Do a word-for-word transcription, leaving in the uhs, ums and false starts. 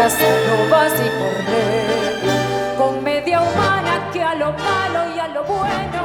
Casanovas y Cornell, con media humana que a lo malo y a lo bueno